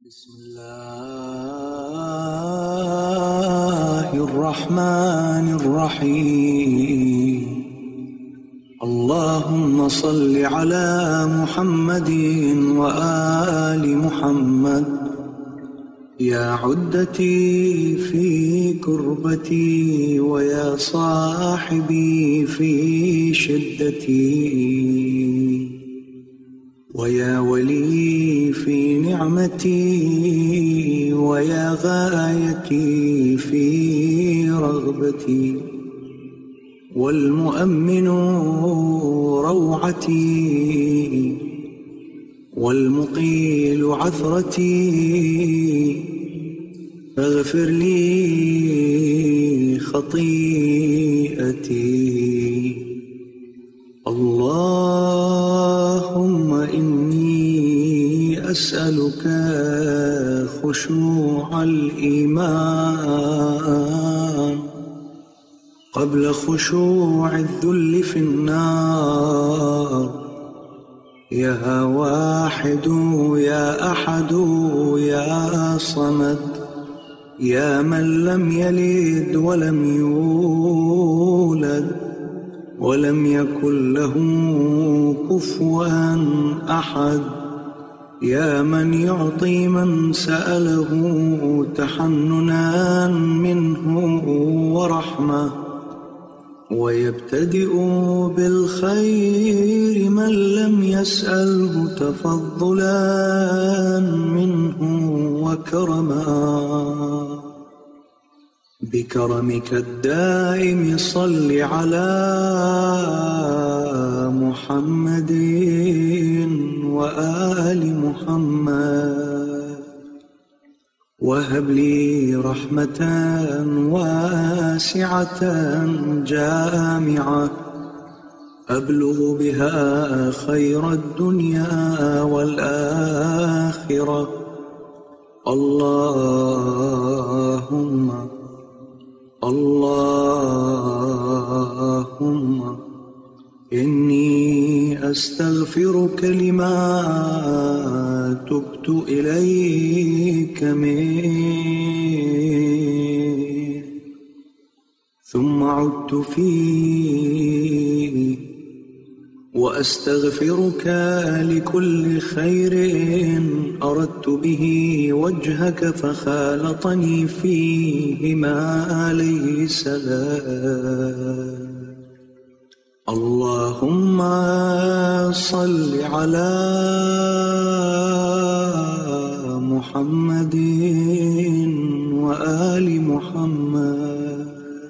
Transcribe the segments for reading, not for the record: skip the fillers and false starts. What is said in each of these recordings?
بسم الله الرحمن الرحيم. اللهم صل على محمد وآل محمد يا عدتي في كربتي ويا صاحبي في شدتي ويا ولي في نعمتي ويا غايتي في رغبتي والمؤمن روعتي والمقيل عثرتي فاغفر لي خطيئتي. اللهم إني أسألك خشوع الإيمان قبل خشوع الذل في النار. يا واحد يا أحد يا صمد يا من لم يلد ولم يولد ولم يكن له كفوا أحد. يا من يعطي من سأله تحننا منه ورحمة ويبتدئ بالخير من لم يسأله تفضلا منه وكرما. بكرمك الدائم صل على محمد وآل محمد وهب لي رحمة واسعة جامعة أبلغ بها خير الدنيا والآخرة. اللهم إني أستغفرك لما تبت إليك منه ثم عدت فيه وأستغفرك لكل خير أردت به وجهك فخالطني فيه ما عليه سلام. اللهم صل على محمد وآل محمد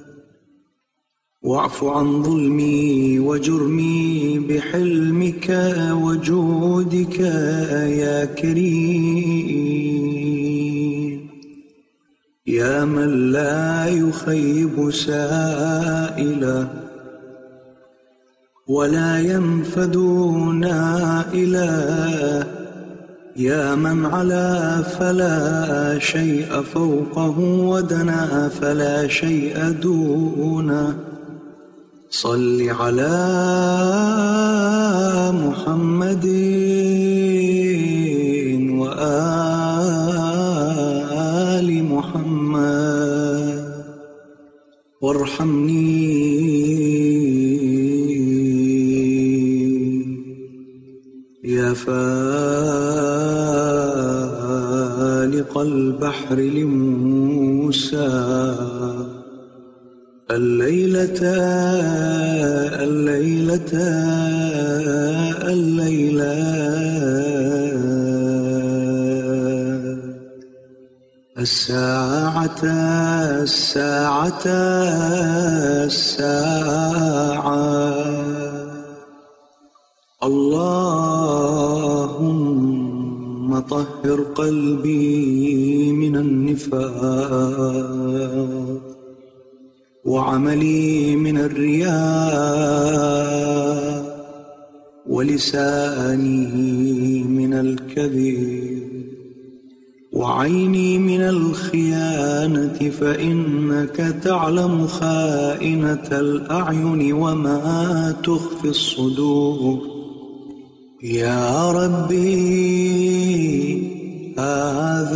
واعف عن ظلمي وجرمي بحلمك وجودك يا كريم يا من لا يخيب سائله ولا ينفد نائله. يا من علا فلا شيء فوقه ودنا فلا شيء دونه. صل على محمد وآل محمد وارحمني يا فالق البحر لموسى الليلة الساعة اللهم طهر قلبي من النفاق وعملي من الرياء ولساني من الكذب وعيني من الخيانة فإنك تعلم خائنة الأعين وما تخفي الصدور. يا ربي هذا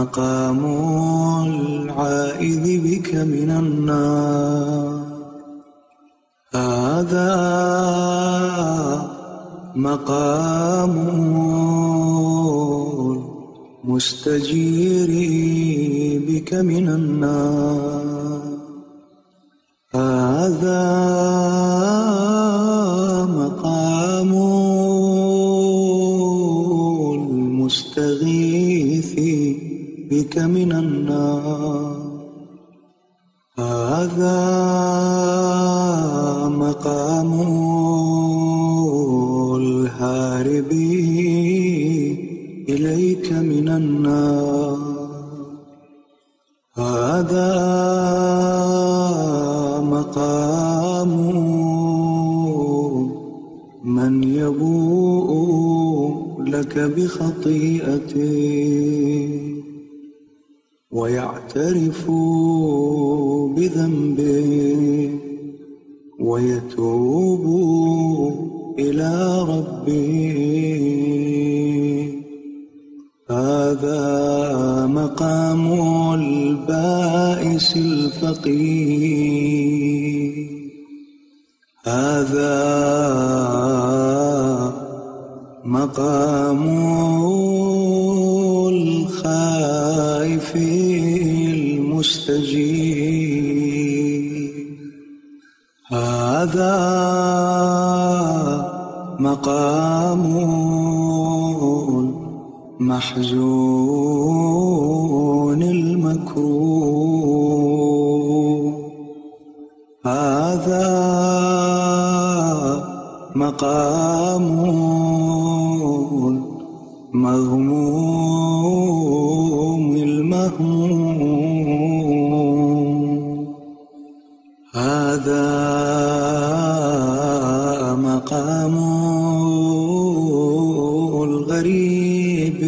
مقام العائذ بك من النار. هذا مقام المستجير بك من النار. هذا مقام المستغيث بك من النار. هذا مقام الهارب إليك من النار. هذا مقام من يبوء لك بخطيئته ويعترف بذنبه ويتوب إلى ربه. هذا مقام البائس الفقير. هذا مقام الخائف المستجيب. هذا مقام المحزون المكروه. هذا مقام المغموم المهموم. هذا مقام الغريب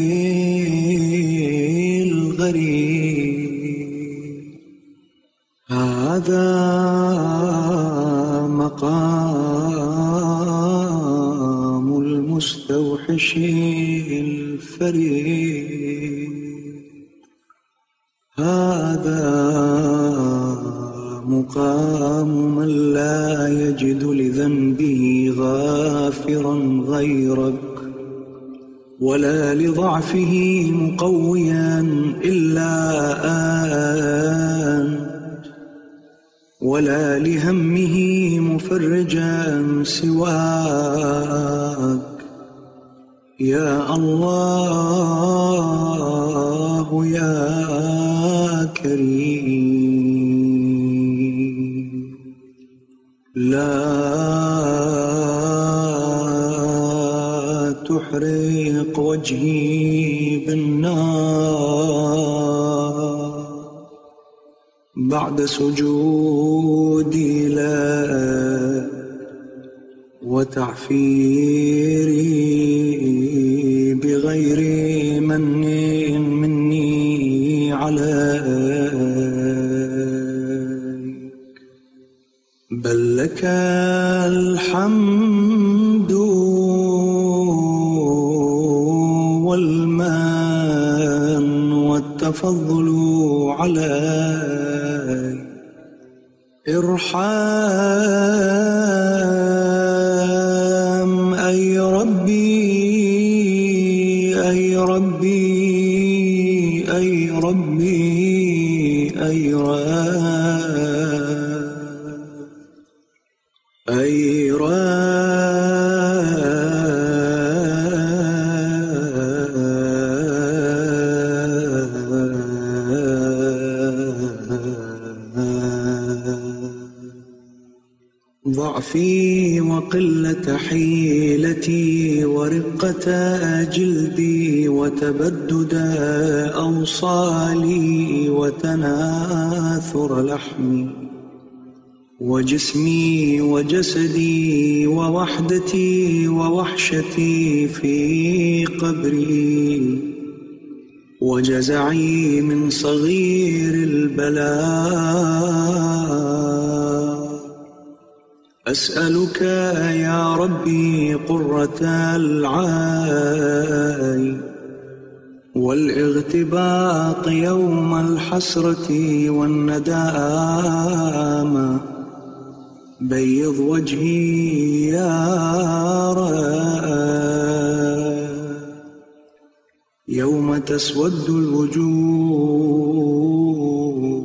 الغريب. هذا مقام المستوحش الفريد. هذا مقام من لا يجد لذنبه غافرا غيرك ولا لضعفه مقويا إلا أنت ولا لهمه مفرجا سواك. يا الله يا كريم، لا تحرق وجهي بالنار بعد سجودي لك وتعفيري بغير من مني عليك، بل لك الحمد والمن والتفضل علي. ارحم أي ربي أي ربي أي ربي أي أي ضعفي وقلة حيلتي ورقة جلدي وتبدد أوصالي وتناثر لحمي وجسمي وجسدي ووحدتي ووحشتي في قبري وجزعي من صغير البلاء. أسألك يا ربي قرة العين والاغتباط يوم الحسرة والندامة. بيض وجهي يا رب يوم تسود الوجوه.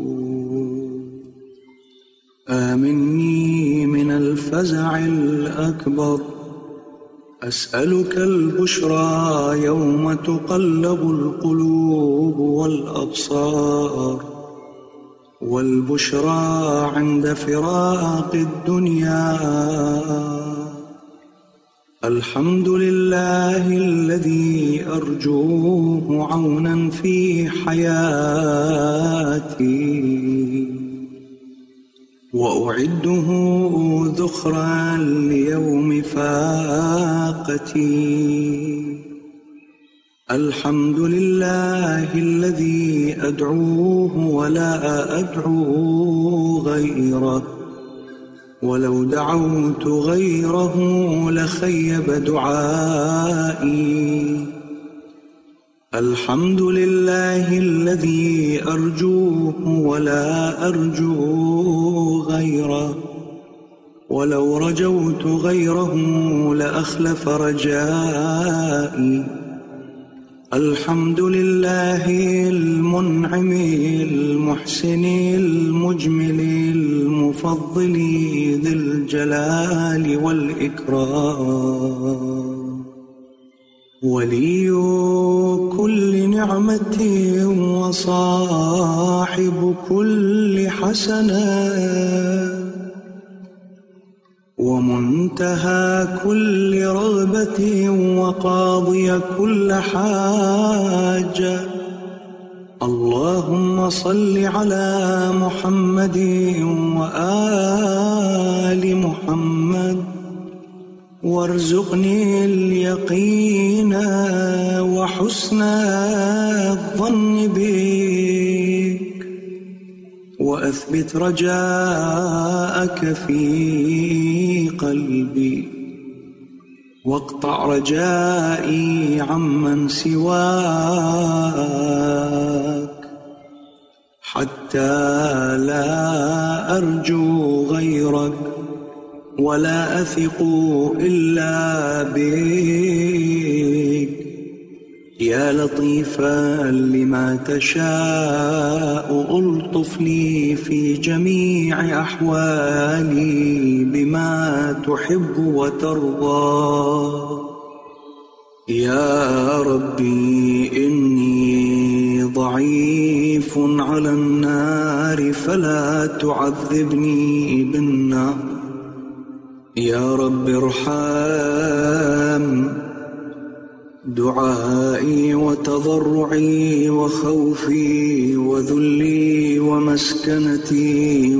آمني من الفزع الأكبر. أسألك البشرى يوم تقلب القلوب والأبصار، والبشرى عند فراق الدنيا. الحمد لله الذي أرجوه عونا في حياتي، وأعده ذخرا ليوم فاقتي. الحمد لله الذي أدعوه ولا أدعو غيره، ولو دعوت غيره لخيب دعائي. الحمد لله الذي أرجوه ولا أرجو غيره، ولو رجوت غيره لأخلف رجائي. الحمد لله المنعم المحسن المجمل المفضل ذي الجلال والإكرام، ولي كل نعمة وصاحب كل حسنة، ومنتهى كل رغبة وقاضي كل حاجة. اللهم صل على محمد وآل محمد، وارزقني اليقين وحسن الظن بك، وأثبت رجاءك في قلبي، واقطع رجائي عمن سواك، حتى لا أرجو غيرك ولا أثق إلا بك. يا لطيفا لما تشاء ألطف لي في جميع أحوالي بما تحب وترضى. يا ربي إني ضعيف على النار فلا تعذبني بالنار. يا رب ارحم دعائي وتضرعي وخوفي وذلي ومسكنتي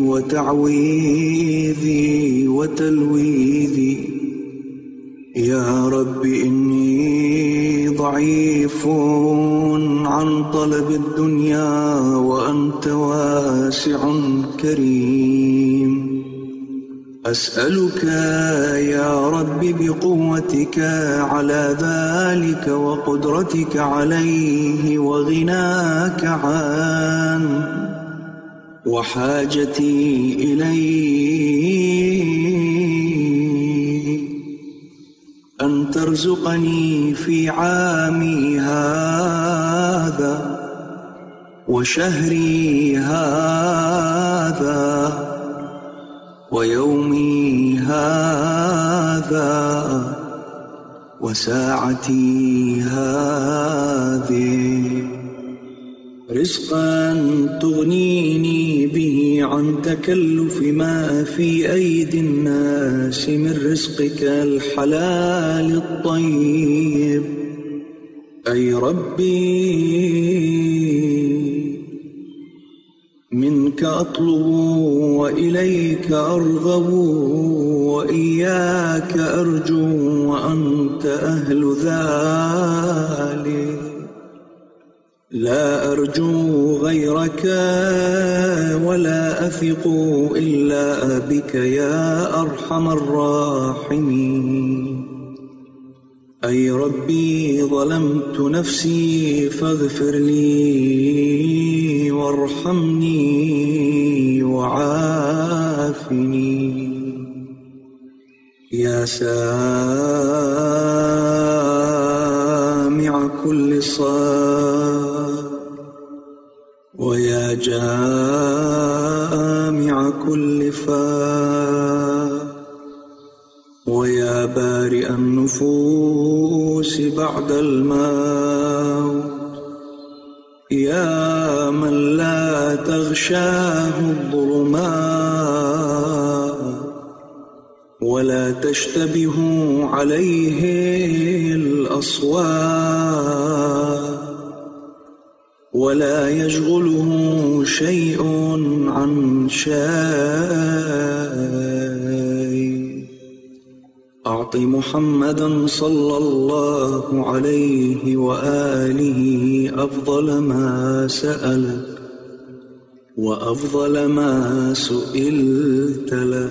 وتعويذي وتلويذي. يا رب إني ضعيف عن طلب الدنيا وأنت واسع كريم. أسألك يا رب بقوتك على ذلك وقدرتك عليه وغناك عنه وحاجتي إليه أن ترزقني في عامي هذا وشهري هذا ويومي هذا وساعتي هذه رزقا تغنيني به عن تكلف ما في أيدي الناس من رزقك الحلال الطيب. أي ربي منك أطلب وإليك أرغب وإياك أرجو وأنت أهل ذلك. لا أرجو غيرك ولا أثق إلا بك يا أرحم الراحمين. أي ربي ظلمت نفسي فاغفر لي وارحمني وعافني. يا سامع كل صوت ويا جامع كل فاه ويا بارئ النفوس بعد الموت، يا من لا تغشاه الظلمات ولا تشتبه عليه الأصوات ولا يشغله شيء عن شيء. أعط محمدا صلى الله عليه وآله أفضل ما سألك وأفضل ما سئلت له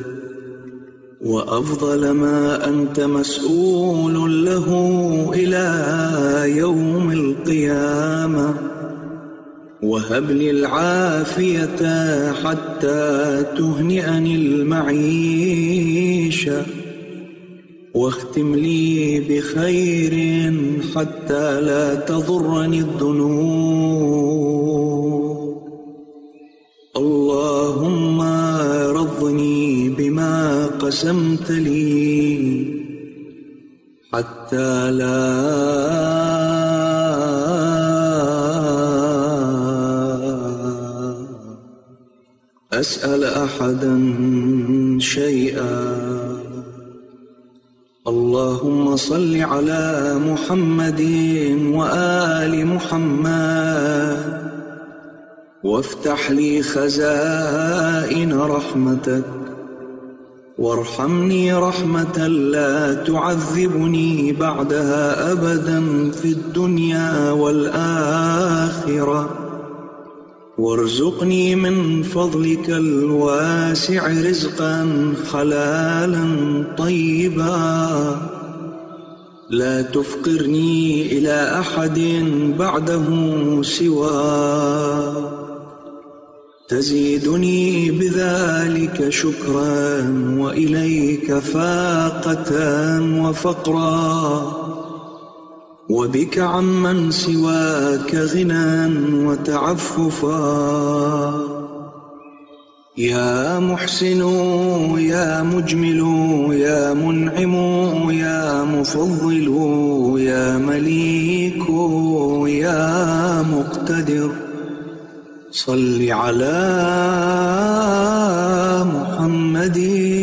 وأفضل ما أنت مسؤول له إلى يوم القيامة. وهب لي العافية حتى تهنئني المعيشة، واختم لي بخير حتى لا تضرني الذنوب. اللهم رضني بما قسمت لي حتى لا أسأل أحدا شيئا. اللهم صل على محمد وآل محمد، وافتح لي خزائن رحمتك، وارحمني رحمة لا تعذبني بعدها أبدا في الدنيا والآخرة، وارزقني من فضلك الواسع رزقا حلالا طيبا، لا تفقرني إلى أحد بعده سواك، تزيدني بذلك شكرا وإليك فاقة وفقرا، وبك عمن سواك غنى وتعففا. يا محسن يا مجمل يا منعم يا مفضل يا مليك يا مقتدر، صل على محمد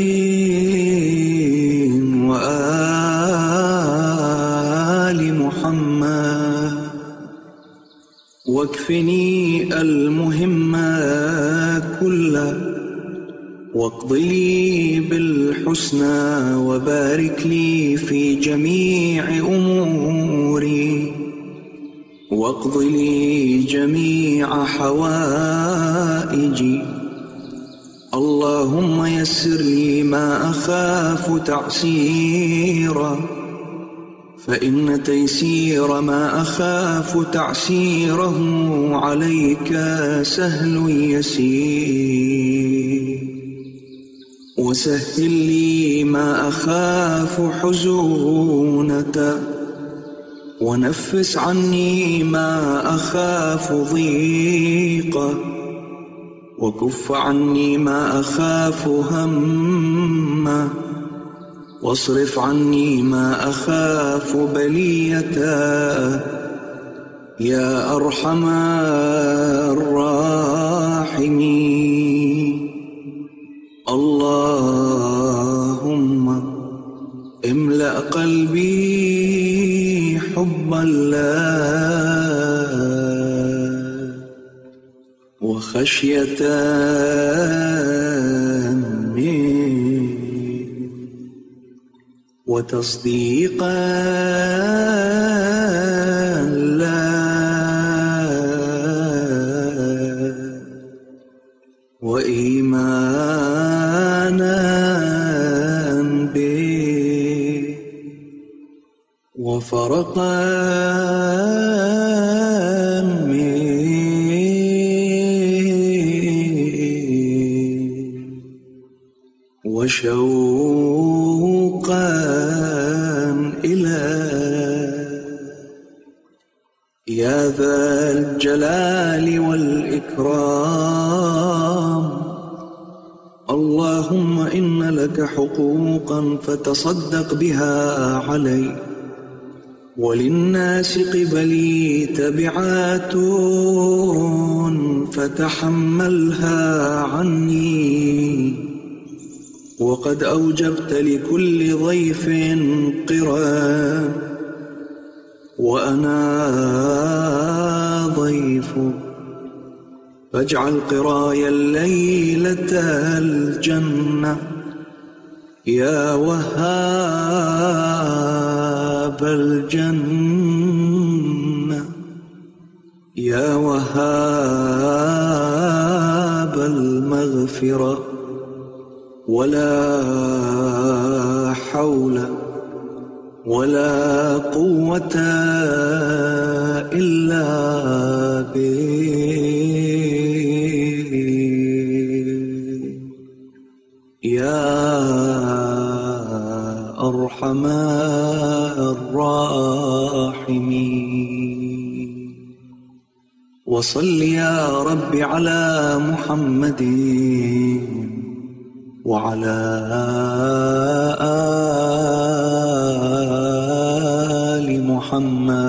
وآل محمد، واكفني المهم كله، واقض لي بالحسنى وبارك لي في جميع أموري، واقض لي جميع حوائجي. اللهم يسر لي ما أخاف تعسيرا، فإن تيسير ما أخاف تعسيره عليك سهل يسير، وسهل لي ما أخاف حزونته، ونفس عني ما أخاف ضيقه، وكف عني ما أخاف همه، واصرف عني ما أخاف بليته، يا أرحم الراحمين. اللهم املأ قلبي حبا لك وخشية منك وتصديقا لك وإيمانا به وشوقا إليك يا ذا الجلال والإكرام. اللهم إن لك حقوقا فتصدق بها علي، وللناس قبلي تبعات فتحملها عني، وقد أوجبت لكل ضيف قران وأنا ضيفك، فاجعل قراي الليلة الجنة يا وهاب الجنة يا وهاب المغفرة. ولا حول ولا قوة إلا بك يا أرحم الراحمين. وصل يا رب على محمد وعلى آل محمد